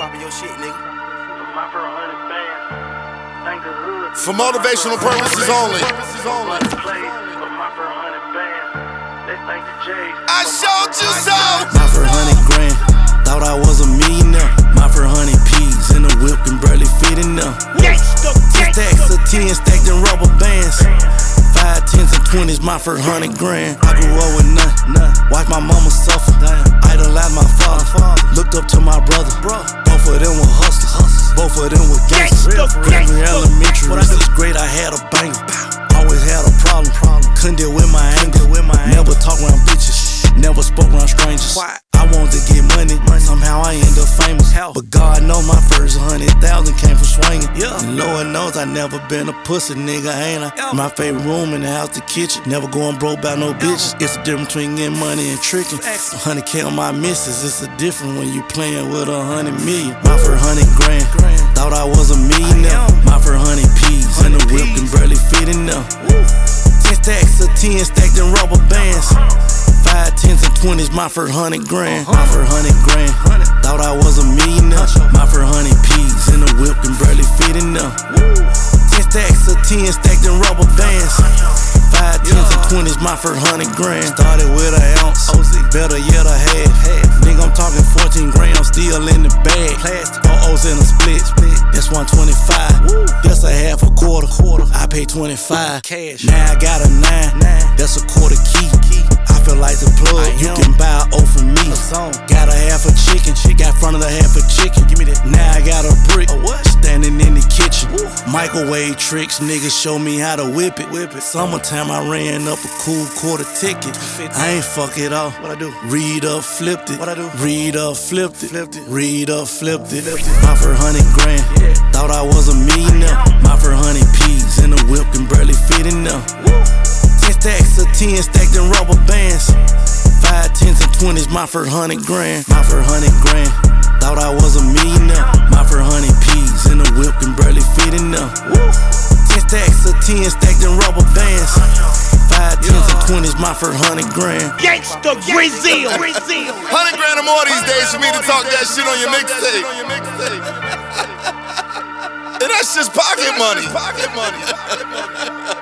dropping your shit, nigga. For motivational purposes only. I showed you so. My for 100 grand, thought I was a millionaire. My for 100 P's in the whip can barely fit in there. 10 stacks of 10 stacked in rubber bands. 5, 10s and 20s, my for 100 grand. I grew up with nothing, watched my mama suffer. Idolized my father, looked up to my brother. Both of them were hustlers, both of them were gangsters. Gregory Elementary, was great, I had a banger. Always had a problem, couldn't deal with my anger. Never talk around bitches, never spoke around strangers. I wanted to get money, somehow I end up famous. But God knows my first 100,000 came from swinging. And Lord knows I never been a pussy nigga, ain't I? My favorite room in the house, the kitchen. Never going broke by no bitches. It's the difference between getting money and tricking. 100K on my missus, it's a different when you playing with 100 million. My for 100 grand, thought I was a millionaire. My for 100 P's in the whip can barely fit in there. 10 stacks of 10 stacked in rubber bands. 5, 10s and 20s, my for 100 grand. My for 100 grand, thought I was a millionaire. My for 100 P's in the whip can barely fit in there. 10 stacks of 10 stacked in rubber bands. 5, 10s and 20s, my for 100 grand. Started with an ounce, better yet a half. Nigga, I'm talking 14 grams, still in the bag. O's in a split, that's 125. That's a half a quarter. I pay 25 cash. Now I got a 9, that's a quarter key. I feel like the plug, you can buy an O from me. Got a half a chicken, got front of the half a chicken. Now I got a brick, standing in the kitchen. Microwave tricks, niggas show me how to whip it. Summertime I ran up a cool quarter ticket. I ain't fuck it off. What I do? Read up, flipped it. What I do? Read up, flipped it. Read up, flipped it. My for 100 grand, thought I was a millionaire. My for 100 P's in the whip can barely fit in there. 10 stacks of 10 stacked in rubber bands. 5, 10s and 20s, my for 100 grand. My for 100 grand, thought I was a millionaire. My for 100 P's in the whip can barely fit in there. 10 stacks of 10 stacked in rubber bands. 5, 10s and 20s, my for 100 grand. Gangsta Brazil. 100 grand or more these days for me to talk that shit on your mixtape. And that's just pocket money.